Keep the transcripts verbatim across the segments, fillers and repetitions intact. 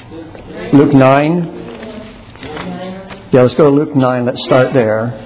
Luke nine. Yeah, let's go to Luke nine. Let's start there.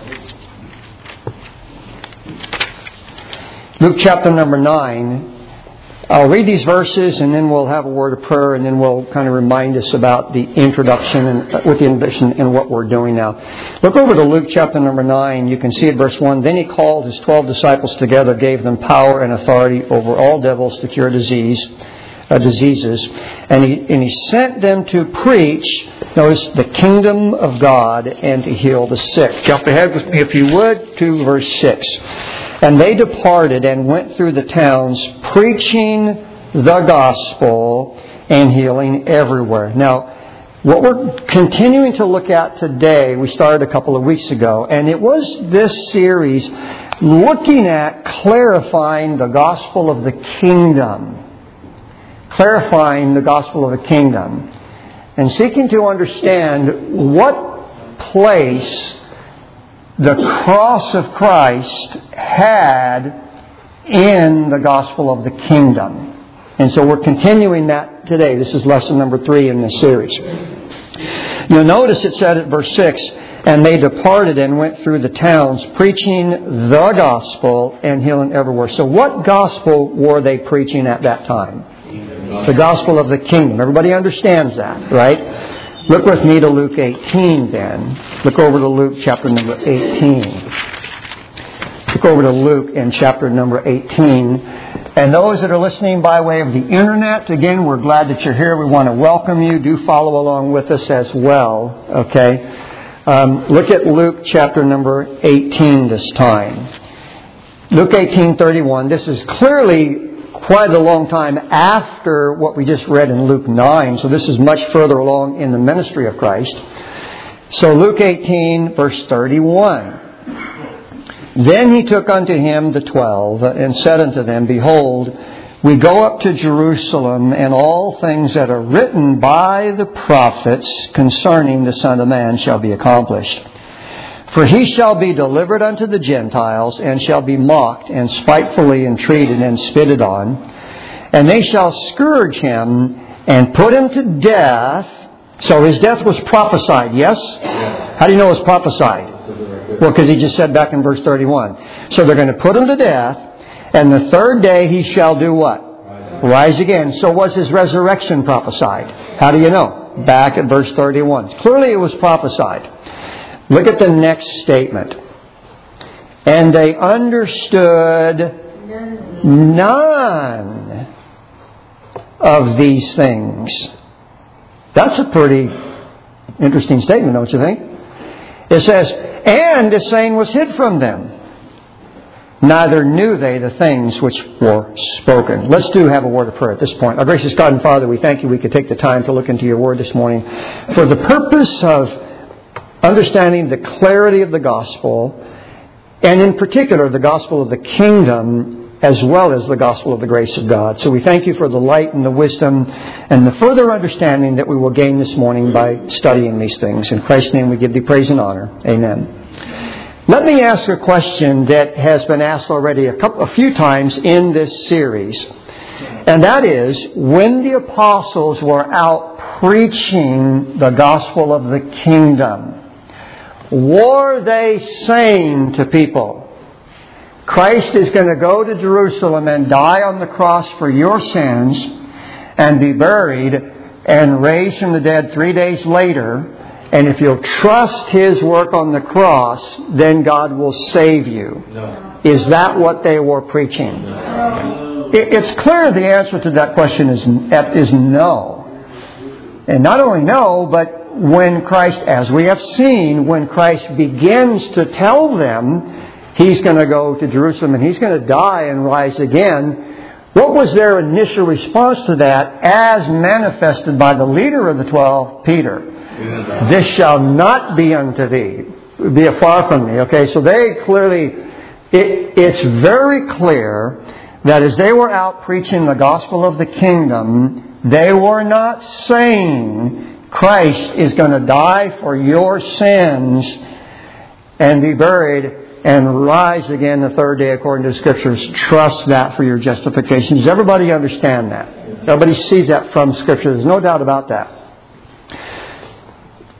Luke chapter number nine. I'll read these verses and then we'll have a word of prayer and then we'll kind of remind us about the introduction and with the introduction and what we're doing now. Look over to Luke chapter number nine. You can see it, verse one. Then he called his twelve disciples together, gave them power and authority over all devils to cure disease, uh, diseases, and he and he sent them to preach, notice, the kingdom of God and to heal the sick. Jump ahead with me, if you would, to verse six. And they departed and went through the towns, preaching the gospel and healing everywhere. Now, what we're continuing to look at today, we started a couple of weeks ago, and it was this series looking at clarifying the gospel of the kingdom. Clarifying the gospel of the kingdom. And seeking to understand what place the cross of Christ had in the gospel of the kingdom. And so we're continuing that today. This is lesson number three in this series. You'll notice it said at verse six, and they departed and went through the towns, preaching the gospel and healing everywhere. So what gospel were they preaching at that time? The gospel of the kingdom. Everybody understands that, right? Look with me to Luke eighteen then. Look over to Luke chapter number eighteen. Look over to Luke in chapter number eighteen. And those that are listening by way of the internet, again, we're glad that you're here. We want to welcome you. Do follow along with us as well. Okay. Um, look at Luke chapter number eighteen this time. Luke eighteen thirty-one. This is clearly quite a long time after what we just read in Luke nine. So this is much further along in the ministry of Christ. So Luke eighteen, verse thirty-one. Then he took unto him the twelve, and said unto them, Behold, we go up to Jerusalem, and all things that are written by the prophets concerning the Son of Man shall be accomplished. For he shall be delivered unto the Gentiles, and shall be mocked, and spitefully entreated, and spitted on. And they shall scourge him, and put him to death. So his death was prophesied, yes? yes. How do you know it was prophesied? Well, because he just said back in verse thirty-one. So they're going to put him to death, and the third day he shall do what? Rise, Rise again. So was his resurrection prophesied? How do you know? Back at verse thirty-one. Clearly it was prophesied. Look at the next statement. And they understood none of these things. That's a pretty interesting statement, don't you think? It says, and this saying was hid from them. Neither knew they the things which were spoken. Let's do have a word of prayer at this point. Our gracious God and Father, we thank you we could take the time to look into your word this morning for the purpose of understanding the clarity of the gospel, and in particular the gospel of the kingdom, as well as the gospel of the grace of God. So we thank you for the light and the wisdom and the further understanding that we will gain this morning by studying these things. In Christ's name we give thee praise and honor. Amen. Let me ask a question that has been asked already a couple, a few times in this series. And that is, when the apostles were out preaching the gospel of the kingdom, were they saying to people, Christ is going to go to Jerusalem and die on the cross for your sins and be buried and raised from the dead three days later, and if you'll trust His work on the cross, then God will save you? No. Is that what they were preaching? No. It's clear the answer to that question is, is no. And not only no, but when Christ, as we have seen, when Christ begins to tell them He's going to go to Jerusalem and He's going to die and rise again, what was their initial response to that as manifested by the leader of the twelve, Peter? This shall not be unto thee. Be afar from thee. Okay, so they clearly, it, it's very clear that as they were out preaching the gospel of the kingdom, they were not saying Christ is going to die for your sins and be buried and rise again the third day according to the Scriptures. Trust that for your justification. Does everybody understand that? Everybody sees that from Scripture. There's no doubt about that.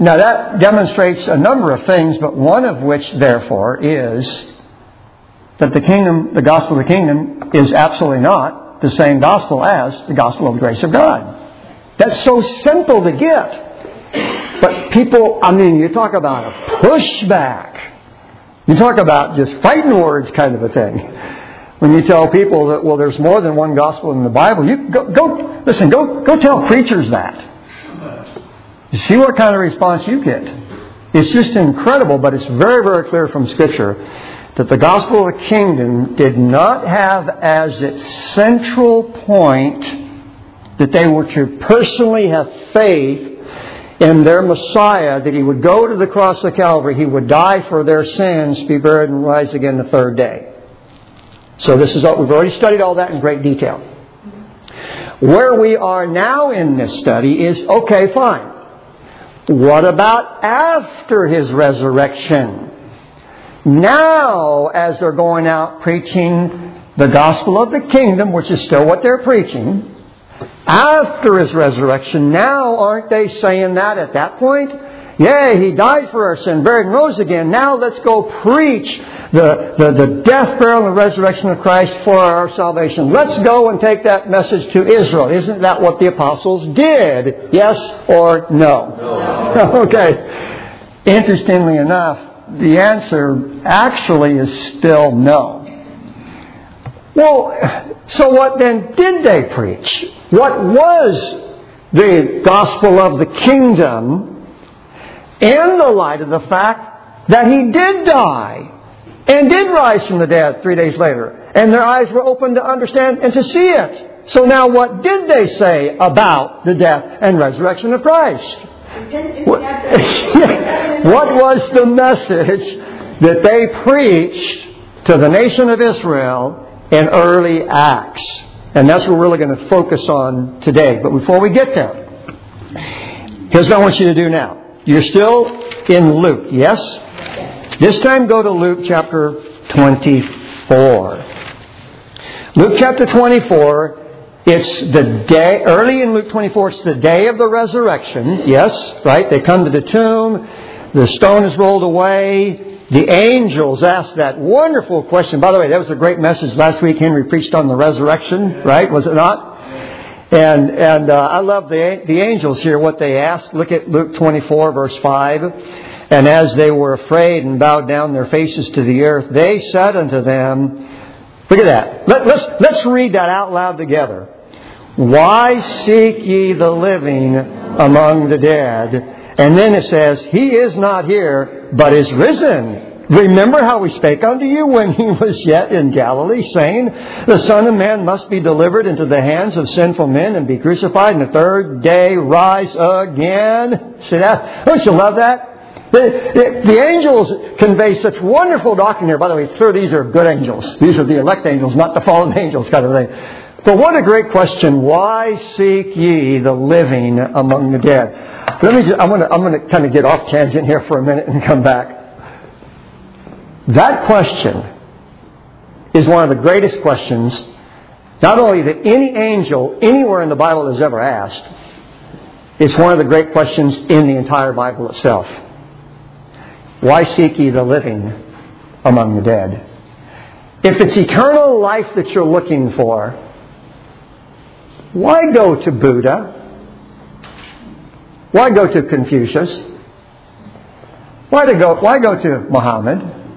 Now that demonstrates a number of things, but one of which, therefore, is that the kingdom, the gospel of the kingdom, is absolutely not the same gospel as the gospel of the grace of God. That's so simple to get. But people, I mean, you talk about a pushback. You talk about just fighting words kind of a thing. When you tell people that, well, there's more than one gospel in the Bible, you go, go listen, go, go tell preachers that. You see what kind of response you get. It's just incredible, but it's very, very clear from Scripture that the gospel of the kingdom did not have as its central point that they were to personally have faith in their Messiah, that He would go to the cross of Calvary, He would die for their sins, be buried, and rise again the third day. So this is what we've already studied all that in great detail. Where we are now in this study is, okay, fine. What about after His resurrection? Now, as they're going out preaching the gospel of the kingdom, which is still what they're preaching, after His resurrection, now aren't they saying that at that point? Yea, He died for our sin, buried and rose again. Now let's go preach the, the, the death, burial, and resurrection of Christ for our salvation. Let's go and take that message to Israel. Isn't that what the apostles did? Yes or no? No. Okay. Interestingly enough, the answer actually is still no. Well, so what then did they preach? What was the gospel of the kingdom in the light of the fact that He did die and did rise from the dead three days later? And their eyes were opened to understand and to see it. So now what did they say about the death and resurrection of Christ? What, what was the message that they preached to the nation of Israel in early Acts? And that's what we're really going to focus on today. But before we get there, here's what I want you to do now. You're still in Luke, yes? This time go to Luke chapter twenty-four. Luke chapter twenty-four, it's the day, early in Luke twenty-four, it's the day of the resurrection, yes, right? They come to the tomb, the stone is rolled away, the angels ask that wonderful question. By the way, that was a great message last week. Henry preached on the resurrection, right? Was it not? And and uh, I love the the angels here, what they ask. Look at Luke twenty-four, verse five. And as they were afraid and bowed down their faces to the earth, they said unto them, look at that. Let, let's, let's read that out loud together. Why seek ye the living among the dead? And then it says, He is not here, but is risen. Remember how we spake unto you when He was yet in Galilee, saying, the Son of Man must be delivered into the hands of sinful men and be crucified, and the third day rise again. See that? Don't you love that? The, the, the angels convey such wonderful doctrine here. By the way, it's clear these are good angels. These are the elect angels, not the fallen angels kind of thing. But what a great question. Why seek ye the living among the dead? Let me just, I'm going to, I'm going to kind of get off tangent here for a minute and come back. That question is one of the greatest questions, not only that any angel anywhere in the Bible has ever asked, it's one of the great questions in the entire Bible itself. Why seek ye the living among the dead? If it's eternal life that you're looking for, why go to Buddha? Why go to Confucius? Why to go? Why go to Muhammad?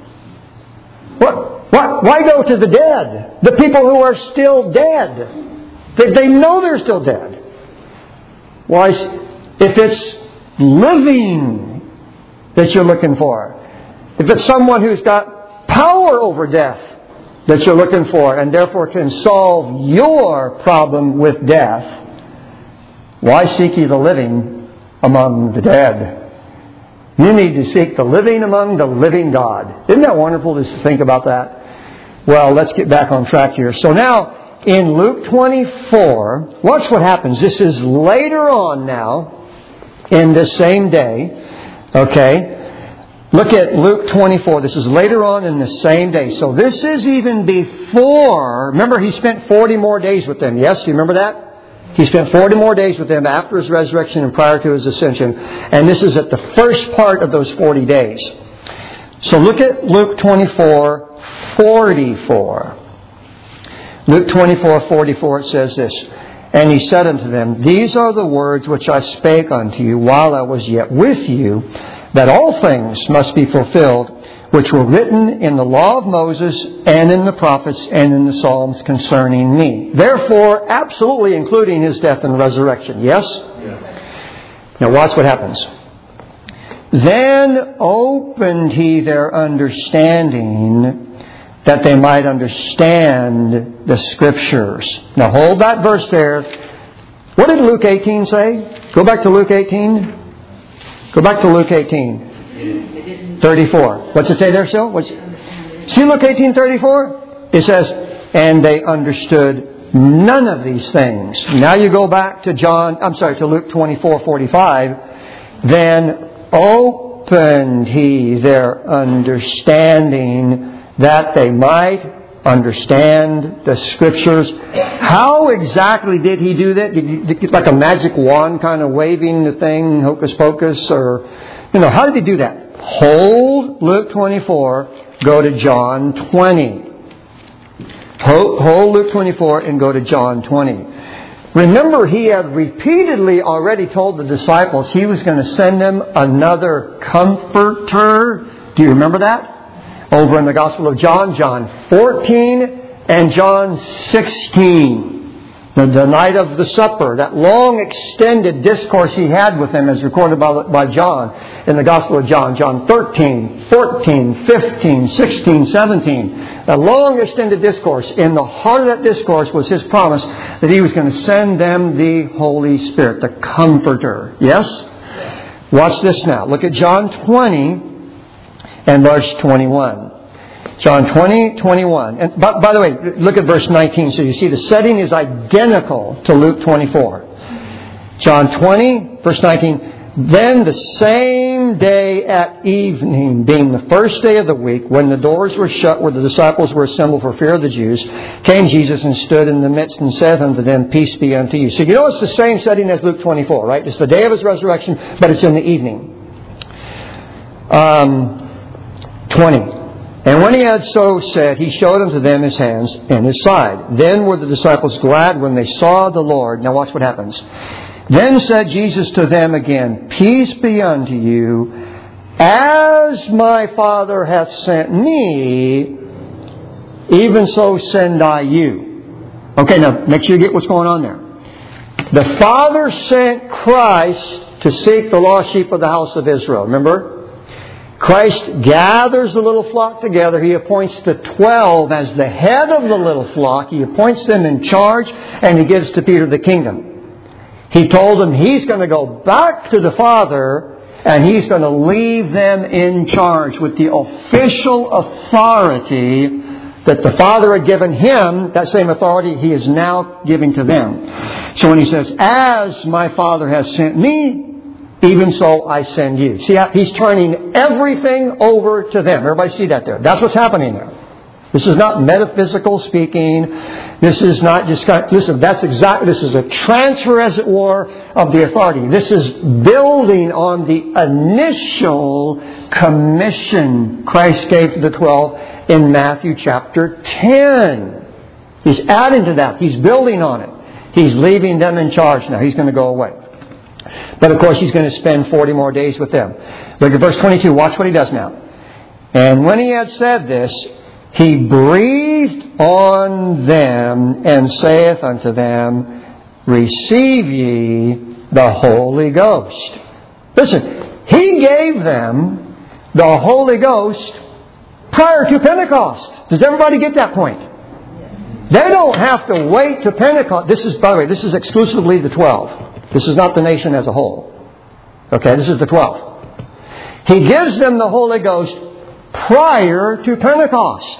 What? Why, why go to the dead? The people who are still dead. They, they know they're still dead. Why? If it's living that you're looking for, if it's someone who's got power over death that you're looking for, and therefore can solve your problem with death, why seek ye the living among the dead? You need to seek the living among the living God. Isn't that wonderful to think about that? Well, let's get back on track here. So now, in Luke twenty-four, watch what happens. This is later on now, in this same day. Okay? Look at Luke twenty-four. This is later on in the same day. So this is even before. Remember, He spent forty more days with them. Yes? You remember that? He spent forty more days with them after His resurrection and prior to His ascension. And this is at the first part of those forty days. So look at Luke twenty-four forty-four. Luke twenty-four forty-four, it says this. And He said unto them, These are the words which I spake unto you while I was yet with you, that all things must be fulfilled, which were written in the law of Moses and in the prophets and in the Psalms concerning me. Therefore, absolutely including His death and resurrection. Yes? Yes. Now watch what happens. Then opened He their understanding, that they might understand the Scriptures. Now hold that verse there. What did Luke eighteen say? Go back to Luke eighteen. Go back to Luke eighteen. thirty-four. What's it say there, Sil? What's it? See Luke eighteen thirty-four? It says, and they understood none of these things. Now you go back to John, I'm sorry, to Luke twenty-four forty-five. Then opened He their understanding, that they might understand the Scriptures. How exactly did He do that? Did He, did, like a magic wand kind of waving the thing, hocus pocus? Or, you know, how did He do that? Hold Luke twenty-four, go to John twenty. Hold, hold Luke twenty-four and go to John twenty. Remember, He had repeatedly already told the disciples He was going to send them another Comforter. Do you remember that? Over in the Gospel of John, John fourteen and John sixteen. The, the night of the supper, that long extended discourse He had with them as recorded by, by John in the Gospel of John. John thirteen, fourteen, fifteen, sixteen, seventeen. A long extended discourse. In the heart of that discourse was His promise that He was going to send them the Holy Spirit, the Comforter. Yes? Watch this now. Look at John twenty. And verse twenty-one. John twenty, twenty-one. And by, by the way, look at verse nineteen. So you see the setting is identical to Luke twenty-four. John twenty, verse nineteen. Then the same day at evening, being the first day of the week, when the doors were shut where the disciples were assembled for fear of the Jews, came Jesus and stood in the midst and said unto them, Peace be unto you. So you know it's the same setting as Luke twenty-four, right? It's the day of His resurrection, but it's in the evening. Um... twenty. And when He had so said, He showed unto them His hands and His side. Then were the disciples glad when they saw the Lord. Now watch what happens. Then said Jesus to them again, Peace be unto you. As my Father hath sent me, even so send I you. Okay, now make sure you get what's going on there. The Father sent Christ to seek the lost sheep of the house of Israel. Remember? Christ gathers the little flock together. He appoints the twelve as the head of the little flock. He appoints them in charge, and He gives to Peter the kingdom. He told them He's going to go back to the Father, and He's going to leave them in charge with the official authority that the Father had given Him. That same authority He is now giving to them. So when He says, As my Father has sent me, even so I send you. See, He's turning everything over to them. Everybody see that there? That's what's happening there. This is not metaphysical speaking. This is not just... Listen, that's exactly... This is a transfer, as it were, of the authority. This is building on the initial commission Christ gave to the twelve in Matthew chapter ten. He's adding to that. He's building on it. He's leaving them in charge now. He's going to go away. But of course He's going to spend forty more days with them. Look at verse twenty-two. Watch what He does now. And when He had said this, He breathed on them and saith unto them, Receive ye the Holy Ghost. Listen, He gave them the Holy Ghost prior to Pentecost. Does everybody get that point? They don't have to wait to Pentecost. This is, by the way, this is exclusively the twelve. This is not the nation as a whole. Okay, this is the twelve. He gives them the Holy Ghost prior to Pentecost.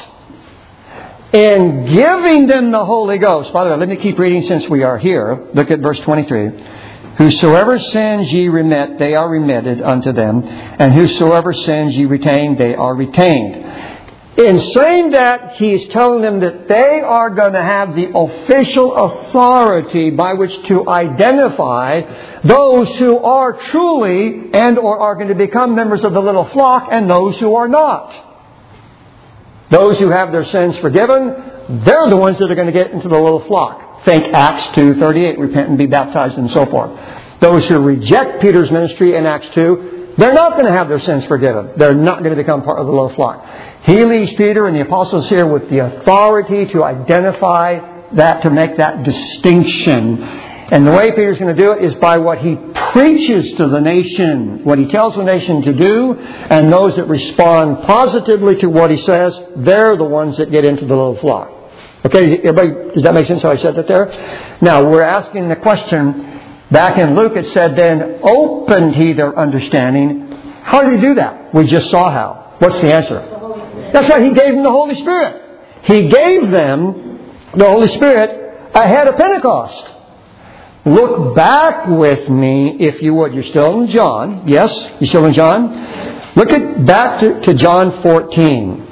In giving them the Holy Ghost, by the way, let me keep reading since we are here. Look at verse twenty-three. Whosoever sins ye remit, they are remitted unto them. And whosoever sins ye retain, they are retained. In saying that, He's telling them that they are going to have the official authority by which to identify those who are truly and or are going to become members of the little flock and those who are not. Those who have their sins forgiven, they're the ones that are going to get into the little flock. Think Acts two thirty-eight, repent and be baptized and so forth. Those who reject Peter's ministry in Acts two, they're not going to have their sins forgiven. They're not going to become part of the little flock. He leaves Peter and the apostles here with the authority to identify that, to make that distinction. And the way Peter's going to do it is by what he preaches to the nation, what he tells the nation to do, and those that respond positively to what he says, they're the ones that get into the little flock. Okay, everybody, does that make sense how I said that there? Now, we're asking the question, back in Luke it said, then opened he their understanding. How did he do that? We just saw how. What's the answer? That's right, He gave them the Holy Spirit. He gave them the Holy Spirit ahead of Pentecost. Look back with me, if you would. You're still in John. Yes? You're still in John? Look at back to, to John fourteen.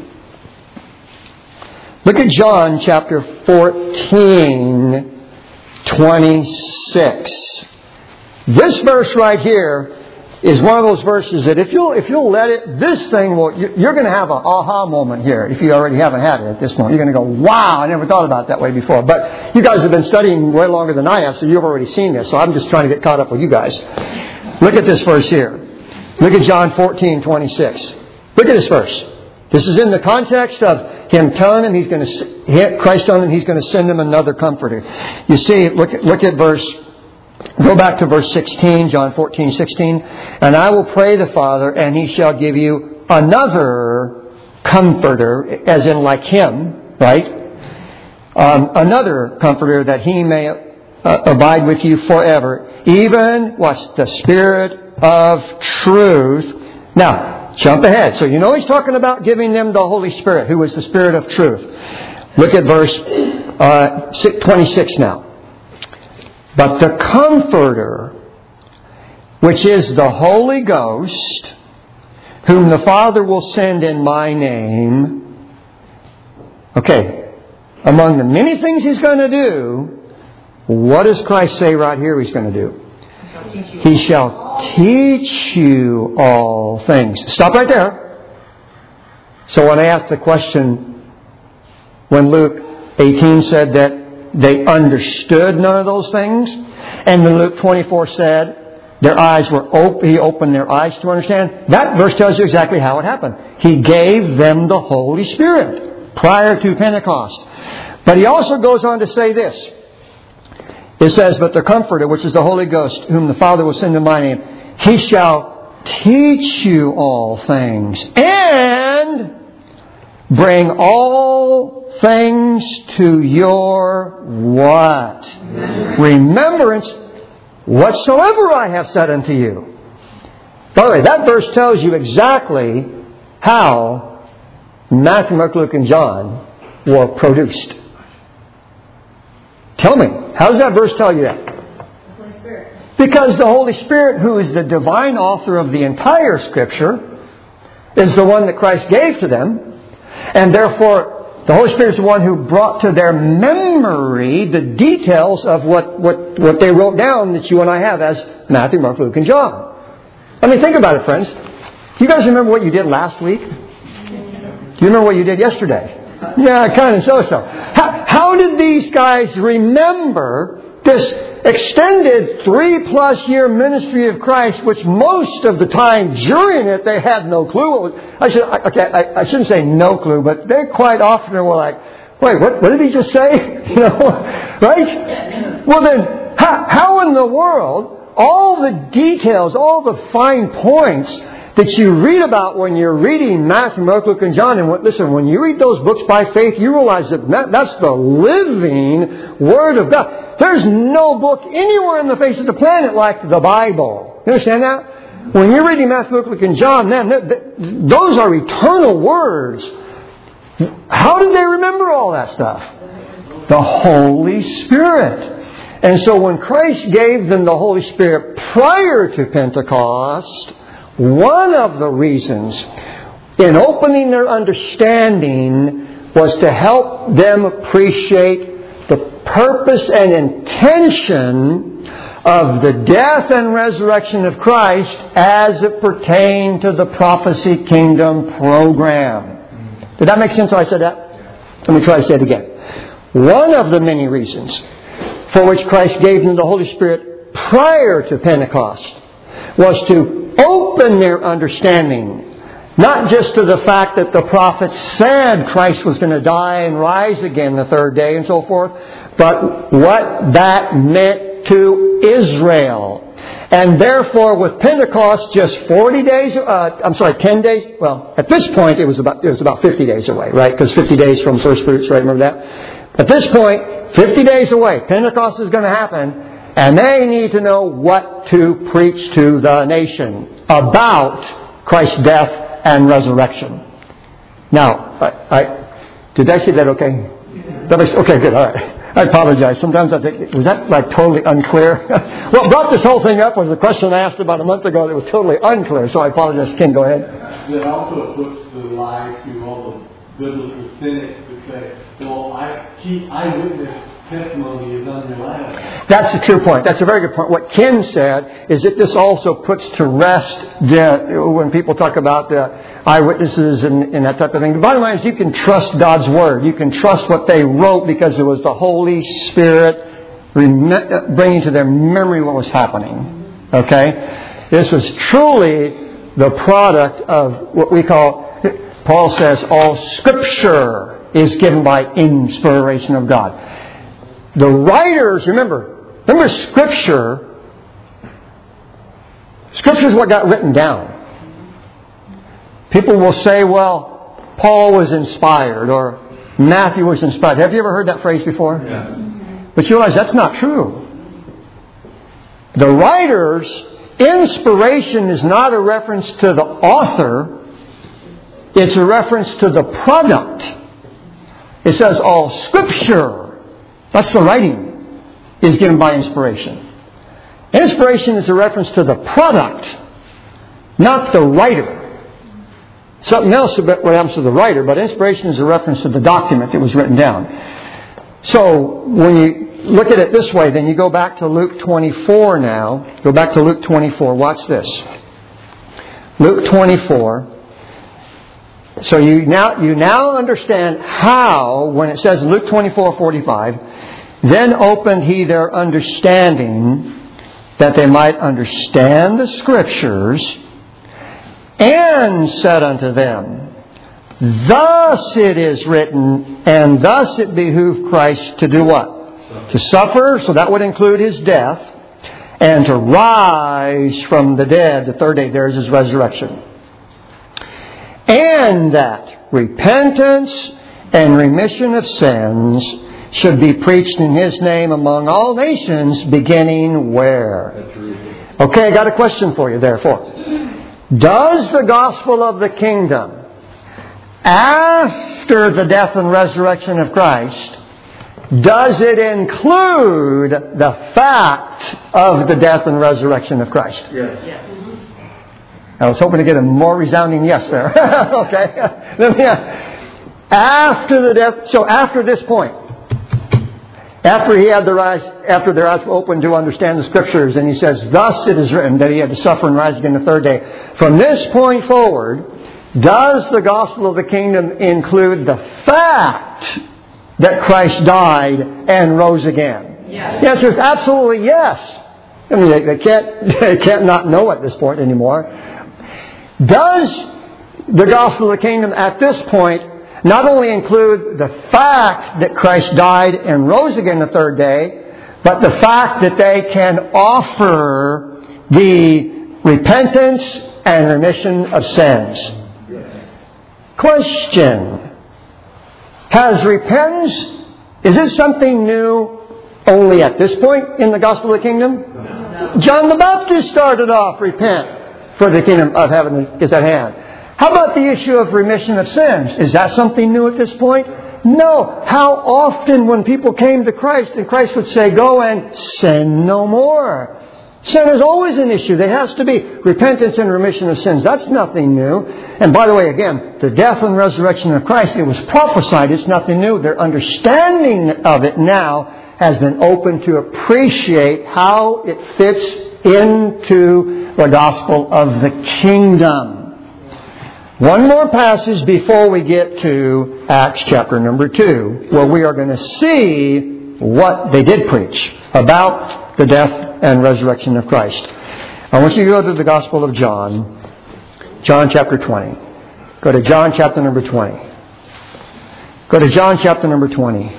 Look at John chapter fourteen, twenty-six. This verse right here is one of those verses that if you'll if you'll let it, this thing will, you're going to have an aha moment here. If you already haven't had it at this point, you're going to go, wow, I never thought about it that way before. But you guys have been studying way longer than I have, so you've already seen this. So I'm just trying to get caught up with you guys. Look at this verse here. Look at John fourteen, twenty-six. Look at this verse. This is in the context of Him telling him He's going to, Christ telling him He's going to send him another comforter. You see, look at look at verse. Go back to verse sixteen, John fourteen, sixteen. And I will pray the Father, and He shall give you another comforter, as in like Him, right? Um, another comforter, that He may uh, abide with you forever. Even, what's the Spirit of truth. Now, jump ahead. So you know He's talking about giving them the Holy Spirit, who is the Spirit of truth. Look at verse uh, twenty-six now. But the Comforter, which is the Holy Ghost, whom the Father will send in my name. Okay, among the many things He's going to do, what does Christ say right here He's going to do? He shall teach you all things. Stop right there. So when I asked the question, when Luke eighteen said that they understood none of those things, and then Luke twenty-four said their eyes were open, He opened their eyes to understand, that verse tells you exactly how it happened. He gave them the Holy Spirit prior to Pentecost. But He also goes on to say this. It says, but the Comforter, which is the Holy Ghost, whom the Father will send in my name, He shall teach you all things and bring all things to your what? Remembrance, whatsoever I have said unto you. By the way, that verse tells you exactly how Matthew, Mark, Luke, and John were produced. Tell me, how does that verse tell you that? The Holy Spirit. Because the Holy Spirit, who is the divine author of the entire Scripture, is the one that Christ gave to them. And therefore, the Holy Spirit is the one who brought to their memory the details of what, what, what they wrote down that you and I have as Matthew, Mark, Luke, and John. I mean, think about it, friends. Do you guys remember what you did last week? Do you remember what you did yesterday? Yeah, kind of so-so. How, how did these guys remember this extended three-plus year ministry of Christ, which most of the time during it they had no clue what was, I should okay, I, I shouldn't say no clue, but they quite often were like, wait, what, what did he just say? You know, right? Well then, how, how in the world all the details, all the fine points that you read about when you're reading Matthew, Mark, Luke, and John. And what, listen, when you read those books by faith, you realize that that's the living Word of God. There's no book anywhere on the face of the planet like the Bible. You understand that? When you're reading Matthew, Mark, Luke, and John, man, those are eternal words. How did they remember all that stuff? The Holy Spirit. And so when Christ gave them the Holy Spirit prior to Pentecost, one of the reasons in opening their understanding was to help them appreciate the purpose and intention of the death and resurrection of Christ as it pertained to the prophecy kingdom program. Did that make sense how I said that? Let me try to say it again. One of the many reasons for which Christ gave them the Holy Spirit prior to Pentecost was to open their understanding, not just to the fact that the prophets said Christ was going to die and rise again the third day and so forth, but what that meant to Israel. And therefore, with Pentecost just forty days, uh, I'm sorry, ten days, well, at this point it was about, it was about fifty days away, right? Because fifty days from first fruits, right? Remember that? At this point, fifty days away, Pentecost is going to happen, and they need to know what to preach to the nation about Christ's death and resurrection. Now, I, I did I say that okay? That makes, okay, good, all right. I apologize. Sometimes I think, was that like totally unclear? What brought this whole thing up was a question I asked about a month ago that was totally unclear, so I apologize. Ken, go ahead. That also puts the lie to all the biblical cynics that say, well, I keep eyewitness testimony is unreliable. That's a true point. That's a very good point. What Ken said is that this also puts to rest the, when people talk about the eyewitnesses and, and that type of thing. The bottom line is you can trust God's Word. You can trust what they wrote because it was the Holy Spirit bringing to their memory what was happening. Okay? This was truly the product of what we call, Paul says, all Scripture is given by inspiration of God. The writers, remember, remember Scripture, Scripture is what got written down. People will say, well, Paul was inspired or Matthew was inspired. Have you ever heard that phrase before? Yeah. But you realize that's not true. The writers, inspiration is not a reference to the author. It's a reference to the product. It says all Scripture. That's the writing is given by inspiration. Inspiration is a reference to the product, not the writer. Something else about what happens to the writer, but inspiration is a reference to the document that was written down. So when you look at it this way, then you go back to Luke twenty-four now. Go back to Luke twenty-four. Watch this. Luke twenty-four. So you now you now understand how, when it says in Luke twenty-four forty-five, then opened he their understanding that they might understand the Scriptures, and said unto them, thus it is written, and thus it behooved Christ to do what? To suffer, so that would include His death, and to rise from the dead the third day. There's His resurrection. And that repentance and remission of sins should be preached in His name among all nations, beginning where? Okay, I got a question for you, therefore. Does the gospel of the kingdom, after the death and resurrection of Christ, does it include the fact of the death and resurrection of Christ? Yes. Yes. I was hoping to get a more resounding yes there. Okay. Let me, after the death, so after this point, after he had their eyes, after their eyes were opened to understand the Scriptures, and he says, thus it is written that he had to suffer and rise again the third day. From this point forward, does the gospel of the kingdom include the fact that Christ died and rose again? Yes. The answer is absolutely yes. I mean, they, they can't, they can't not know at this point anymore. Does the gospel of the kingdom at this point not only include the fact that Christ died and rose again the third day, but the fact that they can offer the repentance and remission of sins? Question. Has repentance, is it something new only at this point in the gospel of the kingdom? No. John the Baptist started off, repent, for the kingdom of heaven is at hand. How about the issue of remission of sins? Is that something new at this point? No. How often when people came to Christ and Christ would say, go and sin no more. Sin is always an issue. There has to be repentance and remission of sins. That's nothing new. And by the way, again, the death and resurrection of Christ, it was prophesied. It's nothing new. Their understanding of it now has been open to appreciate how it fits into the gospel of the kingdom. One more passage before we get to Acts chapter number two, where we are going to see what they did preach about the death and resurrection of Christ. I want you to go to the Gospel of John, John chapter twenty. Go to John chapter number twenty. Go to John chapter number twenty.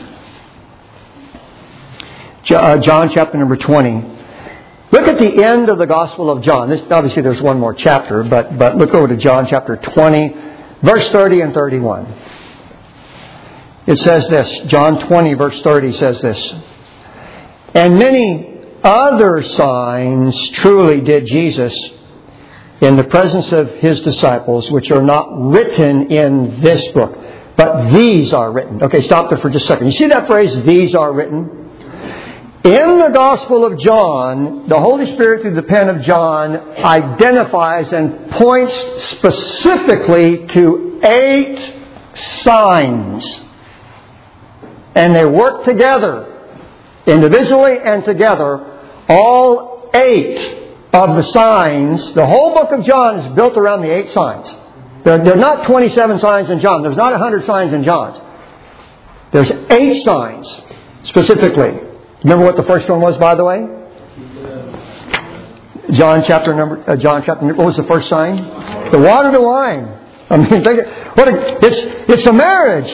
John chapter number twenty. Look at the end of the Gospel of John. This, obviously there's one more chapter, but, but look over to John chapter twenty, verse thirty and thirty-one. It says this, John twenty verse thirty says this, "And many other signs truly did Jesus in the presence of His disciples, which are not written in this book, but these are written." Okay, stop there for just a second. You see that phrase, "these are written"? In the Gospel of John, the Holy Spirit through the pen of John identifies and points specifically to eight signs. And they work together, individually and together. All eight of the signs, the whole book of John is built around the eight signs. There, there are not twenty-seven signs in John. There's not one hundred signs in John. There's eight signs specifically. Remember what the first one was, by the way? John chapter number. Uh, John chapter. What was the first sign? The water to wine. I mean, think, what a, it's it's a marriage,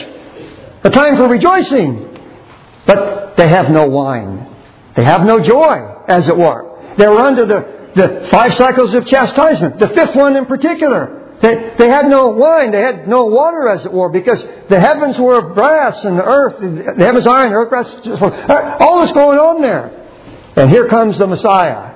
a time for rejoicing, but they have no wine. They have no joy, as it were. They were under the, the five cycles of chastisement. The fifth one in particular. They, they had no wine. They had no water, as it were, because the heavens were of brass and the earth, the heavens iron, the earth brass. All this going on there. And here comes the Messiah.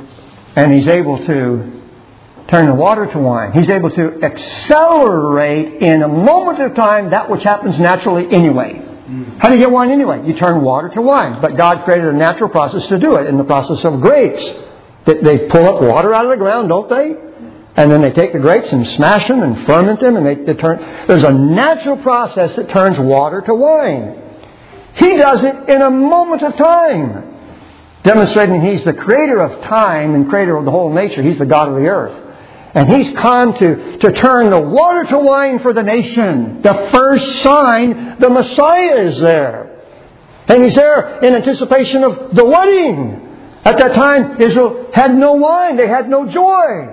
And He's able to turn the water to wine. He's able to accelerate in a moment of time that which happens naturally anyway. How do you get wine anyway? You turn water to wine. But God created a natural process to do it in the process of grapes. They pull up water out of the ground, don't they? And then they take the grapes and smash them and ferment them. And they, they turn. There's a natural process that turns water to wine. He does it in a moment of time. Demonstrating He's the creator of time and creator of the whole nature. He's the God of the earth. And He's come to, to turn the water to wine for the nation. The first sign, the Messiah is there. And He's there in anticipation of the wedding. At that time, Israel had no wine. They had no joy.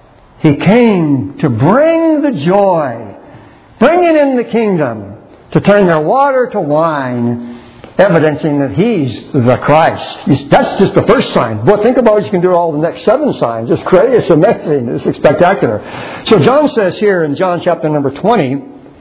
He came to bring the joy. Bring it in the kingdom. To turn their water to wine. Evidencing that He's the Christ. That's just the first sign. Boy, think about what you can do all the next seven signs. It's crazy. It's amazing. It's spectacular. So John says here in John chapter number twenty,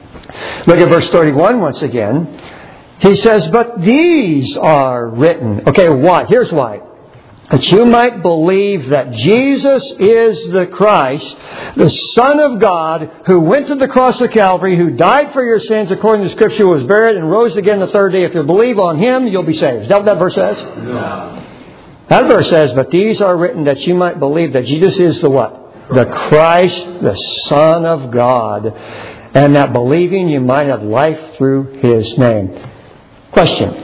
look at verse thirty-one once again. He says, "But these are written." Okay, why? Here's why. "That you might believe that Jesus is the Christ, the Son of God, who went to the cross of Calvary, who died for your sins according to Scripture, was buried, and rose again the third day. If you believe on Him, you'll be saved." Is that what that verse says? No. That verse says, "But these are written that you might believe that Jesus is the what? The Christ, the Son of God, and that believing you might have life through His name." Question.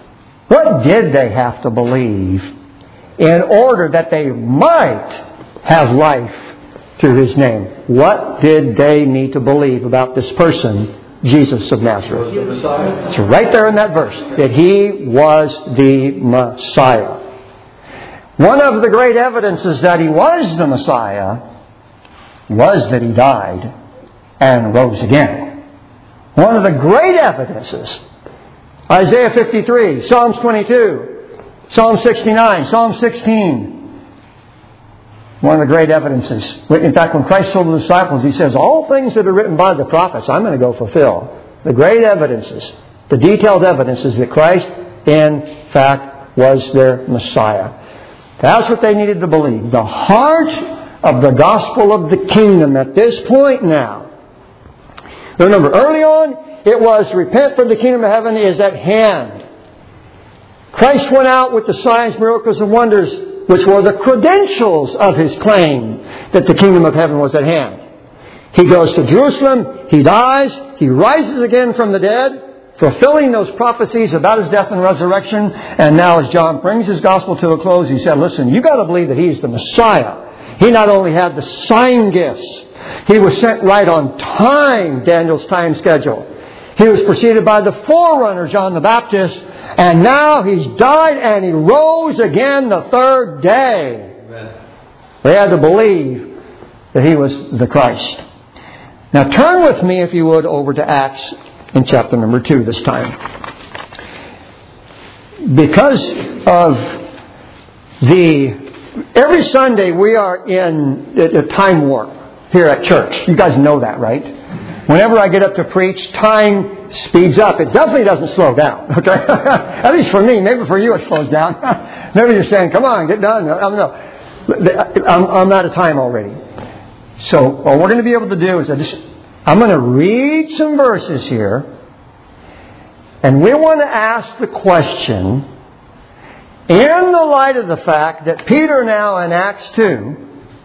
What did they have to believe in order that they might have life through His name? What did they need to believe about this person, Jesus of Nazareth? It's right there in that verse, that He was the Messiah. One of the great evidences that He was the Messiah was that He died and rose again. One of the great evidences, Isaiah fifty-three, Psalms twenty-two, Psalm sixty-nine, Psalm sixteen. One of the great evidences. In fact, when Christ told the disciples, He says, all things that are written by the prophets, I'm going to go fulfill. The great evidences, the detailed evidences that Christ, in fact, was their Messiah. That's what they needed to believe. The heart of the gospel of the kingdom at this point now. Remember, early on, it was, repent, for the kingdom of heaven is at hand. Christ went out with the signs, miracles, and wonders which were the credentials of his claim that the kingdom of heaven was at hand. He goes to Jerusalem, he dies, he rises again from the dead, fulfilling those prophecies about his death and resurrection. And now as John brings his gospel to a close, he said, listen, you've got to believe that he's the Messiah. He not only had the sign gifts, he was sent right on time, Daniel's time schedule. He was preceded by the forerunner, John the Baptist. And now he's died and he rose again the third day. Amen. They had to believe that he was the Christ. Now turn with me, if you would, over to Acts in chapter number two this time. Because of the... Every Sunday we are in a time warp here at church. You guys know that, right? Whenever I get up to preach, time speeds up. It definitely doesn't slow down. Okay, at least for me. Maybe for you it slows down. Maybe you're saying, "Come on, get done." I'm no, I'm, I'm out of time already. So what we're going to be able to do is I just I'm going to read some verses here, and we want to ask the question in the light of the fact that Peter now in Acts two.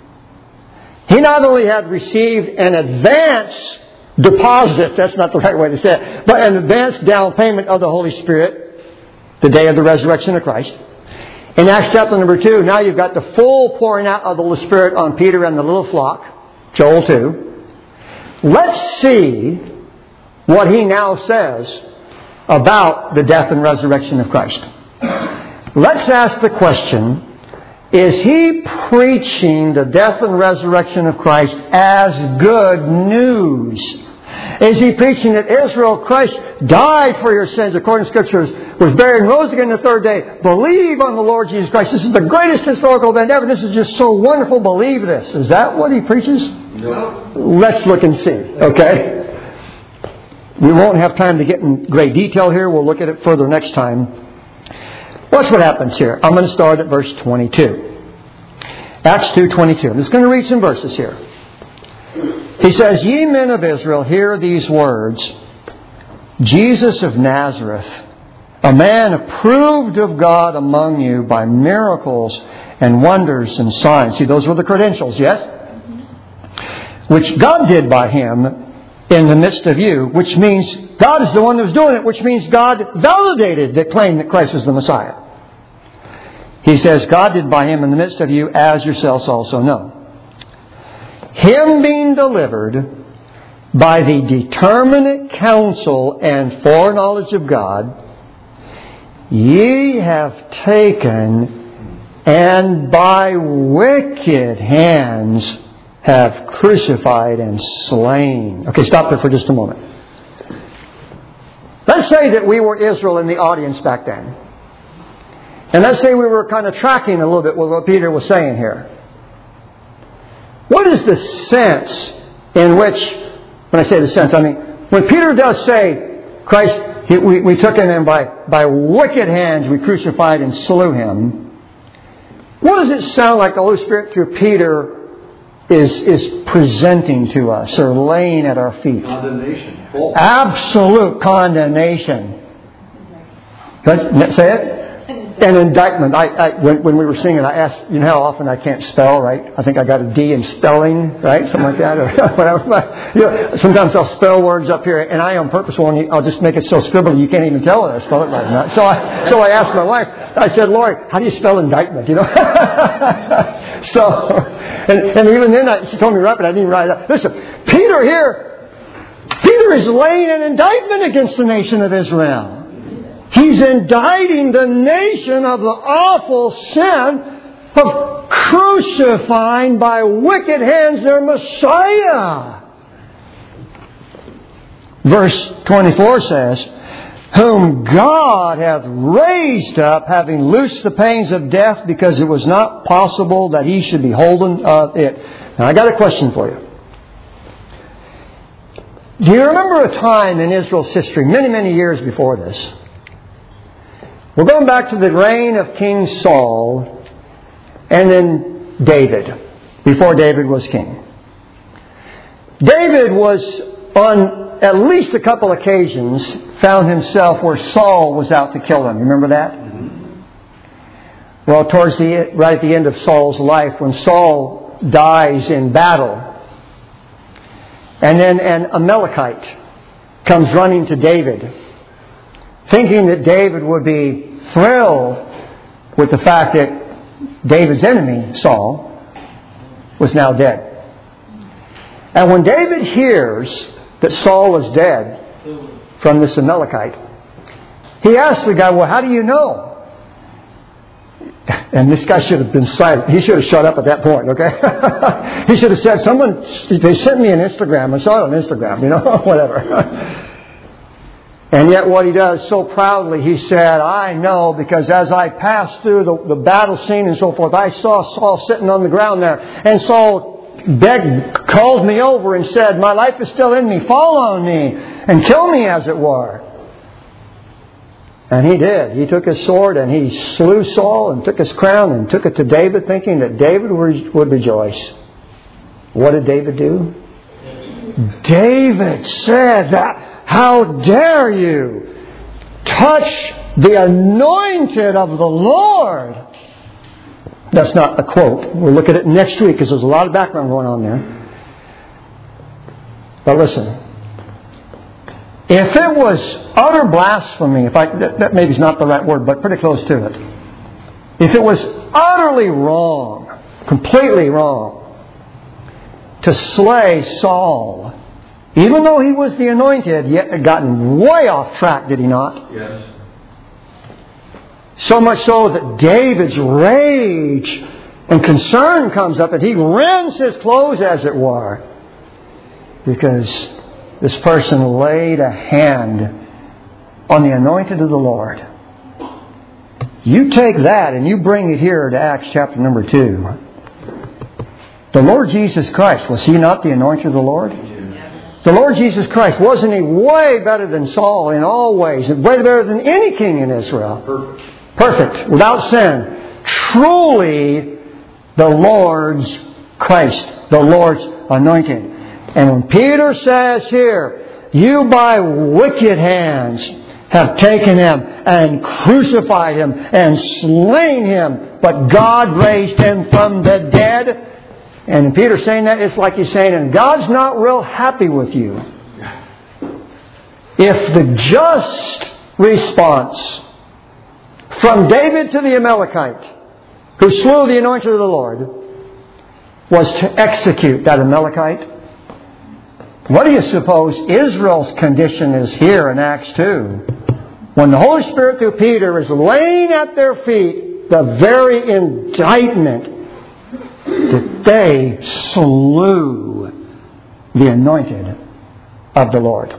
He not only had received an advance deposit, that's not the right way to say it, but an advance down payment of the Holy Spirit, the day of the resurrection of Christ. In Acts chapter number two, now you've got the full pouring out of the Holy Spirit on Peter and the little flock, Joel two. Let's see what he now says about the death and resurrection of Christ. Let's ask the question, is he preaching the death and resurrection of Christ as good news? Is he preaching that Israel, Christ died for your sins according to Scriptures, was buried and rose again the third day? Believe on the Lord Jesus Christ. This is the greatest historical event ever. This is just so wonderful. Believe this. Is that what he preaches? No. Let's look and see. Okay? We won't have time to get in great detail here. We'll look at it further next time. Watch what happens here. I'm going to start at verse twenty-two. Acts two twenty-two. I'm just going to read some verses here. He says, Ye men of Israel, hear these words. Jesus of Nazareth, a man approved of God among you by miracles and wonders and signs. See, those were the credentials, yes? Which God did by Him in the midst of you, which means God is the one that was doing it, which means God validated the claim that Christ was the Messiah. He says, God did by Him in the midst of you, as yourselves also know. Him being delivered by the determinate counsel and foreknowledge of God, ye have taken and by wicked hands have crucified and slain. Okay, stop there for just a moment. Let's say that we were Israel in the audience back then. And let's say we were kind of tracking a little bit with what Peter was saying here. What is the sense in which, when I say the sense, I mean, when Peter does say, Christ, he, we, we took him and by, by wicked hands we crucified and slew him. What does it sound like the Holy Spirit through Peter is, is presenting to us or laying at our feet? Condemnation. Oh. Absolute condemnation. Say it? An indictment. I, I when, when we were singing, I asked, you know how often I can't spell, right? I think I got a D in spelling, right? Something like that. Or whatever. You know, sometimes I'll spell words up here, and I on purpose will, I'll just make it so scribbly you can't even tell whether I spell it right or not. So I, so I asked my wife, I said, Lori, how do you spell indictment? You know? so, and, and even then I, she told me right, but I didn't even write it up. Listen, Peter here, Peter is laying an indictment against the nation of Israel. He's indicting the nation of the awful sin of crucifying by wicked hands their Messiah. Verse twenty-four says, Whom God hath raised up, having loosed the pains of death, because it was not possible that He should be holden of it. Now I got a question for you. Do you remember a time in Israel's history, many, many years before this? We're going back to the reign of King Saul and then David, before David was king. David was, on at least a couple occasions, found himself where Saul was out to kill him. You remember that? Well, towards the right at the end of Saul's life, when Saul dies in battle, and then an Amalekite comes running to David, thinking that David would be thrilled with the fact that David's enemy, Saul, was now dead. And when David hears that Saul was dead from this Amalekite, he asks the guy, well, how do you know? And this guy should have been silent. He should have shut up at that point, okay? He should have said, someone, they sent me an Instagram. I saw it on Instagram, you know, whatever. And yet what he does so proudly, he said, I know because as I passed through the, the battle scene and so forth, I saw Saul sitting on the ground there. And Saul begged, called me over and said, my life is still in me. Fall on me and kill me, as it were. And he did. He took his sword and he slew Saul and took his crown and took it to David, thinking that David would rejoice. What did David do? David said that, how dare you touch the anointed of the Lord? That's not a quote. We'll look at it next week because there's a lot of background going on there. But listen. If it was utter blasphemy, if I, that, that maybe is not the right word, but pretty close to it. If it was utterly wrong, completely wrong, to slay Saul, even though he was the anointed, yet had gotten way off track, did he not? Yes. So much so that David's rage and concern comes up and he rends his clothes, as it were, because this person laid a hand on the anointed of the Lord. You take that and you bring it here to Acts chapter number two. The Lord Jesus Christ, was He not the anointed of the Lord? The Lord Jesus Christ, wasn't He way better than Saul in all ways? And way better than any king in Israel? Perfect. Perfect. Without sin. Truly the Lord's Christ. The Lord's anointed. And when Peter says here, you by wicked hands have taken Him and crucified Him and slain Him, but God raised Him from the dead. And Peter saying that, it's like he's saying, and God's not real happy with you. If the just response from David to the Amalekite, who slew the anointed of the Lord, was to execute that Amalekite, what do you suppose Israel's condition is here in Acts two? When the Holy Spirit through Peter is laying at their feet the very indictment that they slew the anointed of the Lord.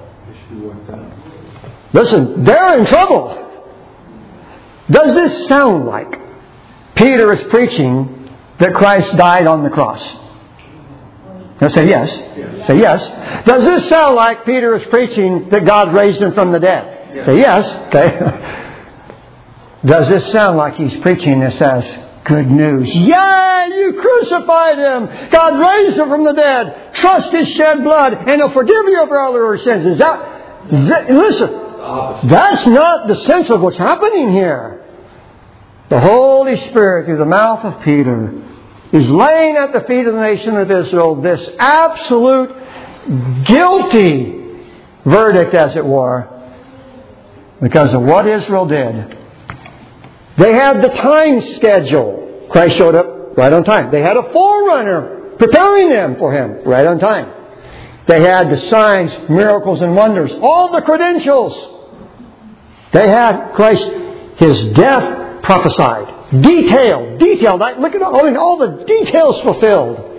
Listen, they're in trouble. Does this sound like Peter is preaching that Christ died on the cross? Now say yes. yes. Say yes. Does this sound like Peter is preaching that God raised Him from the dead? Yes. Say yes. Okay. Does this sound like he's preaching this as good news? Yeah, you crucified Him. God raised Him from the dead. Trust His shed blood and He'll forgive you of all your sins. Is that, that listen, that's not the sense of what's happening here. The Holy Spirit through the mouth of Peter is laying at the feet of the nation of Israel this absolute guilty verdict, as it were, because of what Israel did. They had the time schedule. Christ showed up right on time. They had a forerunner preparing them for Him right on time. They had the signs, miracles, and wonders. All the credentials. They had Christ, His death prophesied. Detailed. Detailed. Look at all, I mean, all the details fulfilled.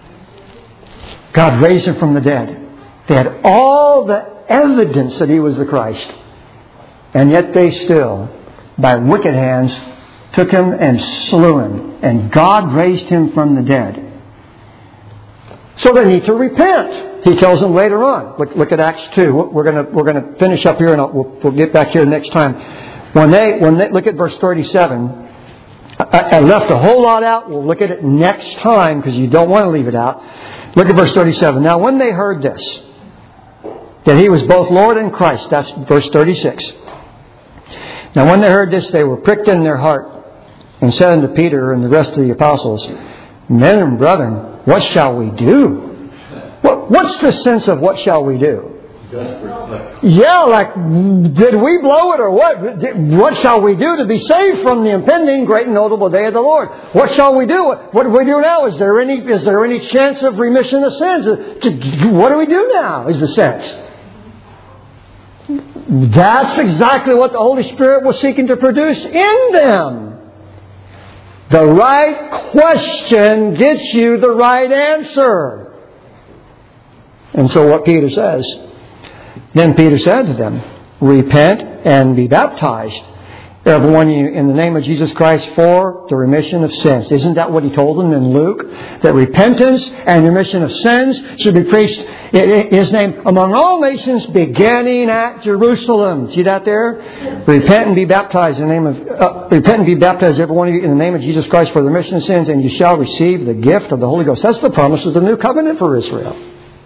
God raised Him from the dead. They had all the evidence that He was the Christ. And yet they still, by wicked hands, took Him and slew Him. And God raised Him from the dead. So they need to repent. He tells them later on. Look, look at Acts two. We're going to we're going to finish up here, and I'll, we'll, we'll get back here next time. When they when they look at verse thirty-seven. I, I left a whole lot out. We'll look at it next time because you don't want to leave it out. Look at verse thirty-seven. Now, when they heard this, that He was both Lord and Christ. That's verse thirty-six. Now when they heard this, they were pricked in their heart and said unto Peter and the rest of the apostles, Men and brethren, what shall we do? What, what's the sense of what shall we do? Yeah, like, did we blow it or what? What shall we do to be saved from the impending great and notable day of the Lord? What shall we do? What do we do now? Is there any, is there any chance of remission of sins? What do we do now, is the sense. That's exactly what the Holy Spirit was seeking to produce in them. The right question gets you the right answer. And so what Peter says, Then Peter said to them, Repent and be baptized, every one of you, in the name of Jesus Christ for the remission of sins. Isn't that what he told them in Luke? That repentance and remission of sins should be preached in His name among all nations, beginning at Jerusalem. See that there? Repent and be baptized in the name of uh, repent and be baptized, every one of you, in the name of Jesus Christ for the remission of sins, and you shall receive the gift of the Holy Ghost. That's the promise of the new covenant for Israel.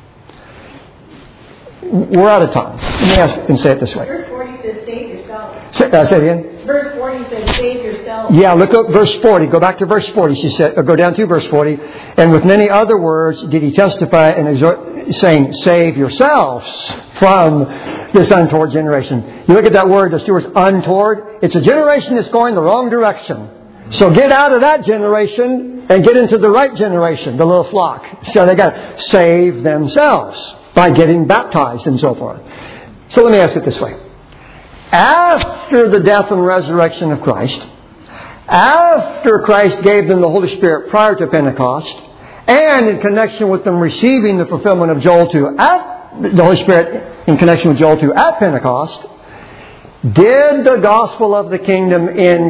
We're out of time. Let me ask and say it this way. Verse forty says, save yourself. Say, uh, say it again. Verse forty says, save yourself. Yeah, look at verse forty. Go back to verse forty. She said, or go down to verse forty. And with many other words did he testify and exhort, saying, save yourselves from this untoward generation. You look at that word, the steward's untoward. It's a generation that's going the wrong direction. So get out of that generation and get into the right generation, the little flock. So they got to save themselves by getting baptized and so forth. So let me ask it this way. After the death and resurrection of Christ, after Christ gave them the Holy Spirit prior to Pentecost, and in connection with them receiving the fulfillment of Joel two at the Holy Spirit in connection with Joel two at Pentecost, did the gospel of the kingdom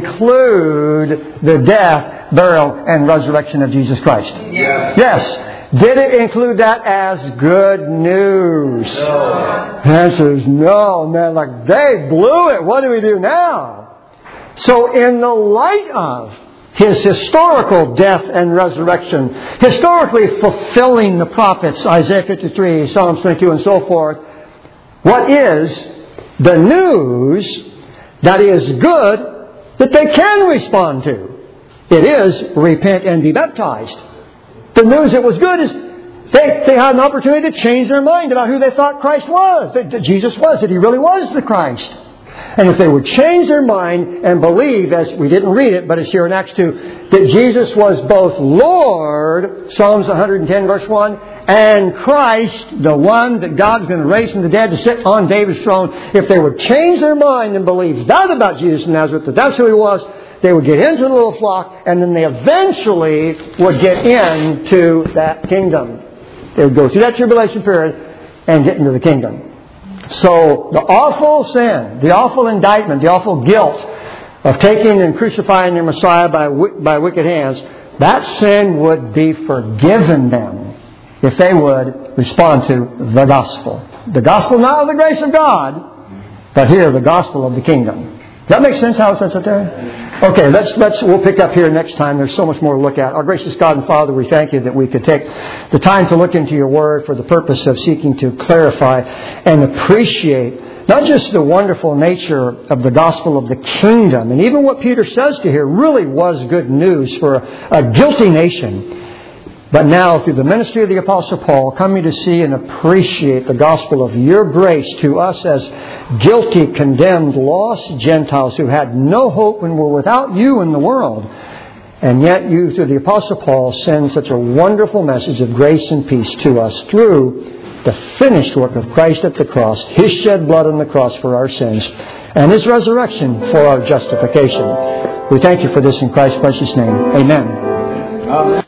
include the death, burial, and resurrection of Jesus Christ? Yes. Yes. Did it include that as good news? No. The answer is no, man. Like, they blew it. What do we do now? So in the light of His historical death and resurrection, historically fulfilling the prophets, Isaiah fifty-three, Psalms twenty-two, and so forth, what is the news that is good that they can respond to? It is repent and be baptized. The news that was good is they, they had an opportunity to change their mind about who they thought Christ was, that, that Jesus was, that He really was the Christ. And if they would change their mind and believe, as we didn't read it, but it's here in Acts two, that Jesus was both Lord, Psalms one hundred ten verse one, and Christ, the one that God's going to raise from the dead to sit on David's throne, if they would change their mind and believe that about Jesus of Nazareth, that that's who He was, they would get into the little flock, and then they eventually would get into that kingdom. They would go through that tribulation period and get into the kingdom. So the awful sin, the awful indictment, the awful guilt of taking and crucifying their Messiah by by wicked hands, that sin would be forgiven them if they would respond to the gospel. The gospel not of the grace of God, but here the gospel of the kingdom. Does that make sense how it says it there? Okay, let's, let's, we'll pick up here next time. There's so much more to look at. Our gracious God and Father, we thank You that we could take the time to look into Your Word for the purpose of seeking to clarify and appreciate not just the wonderful nature of the gospel of the kingdom, and even what Peter says to here really was good news for a, a guilty nation. But now, through the ministry of the Apostle Paul, coming to see and appreciate the gospel of Your grace to us as guilty, condemned, lost Gentiles who had no hope and were without You in the world. And yet You, through the Apostle Paul, send such a wonderful message of grace and peace to us through the finished work of Christ at the cross, His shed blood on the cross for our sins, and His resurrection for our justification. We thank You for this in Christ's precious name. Amen. Amen.